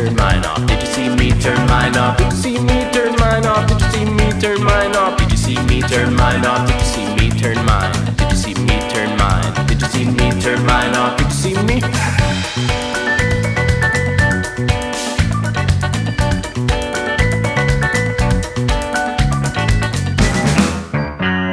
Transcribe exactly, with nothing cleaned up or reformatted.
turn mine off? Did you see me turn mine off? Did you see me turn mine off? Did you see me turn mine off? Did you see me turn mine off? Did you see me turn mine? Did you see me turn mine? Did you see me turn mine off? Did you see me?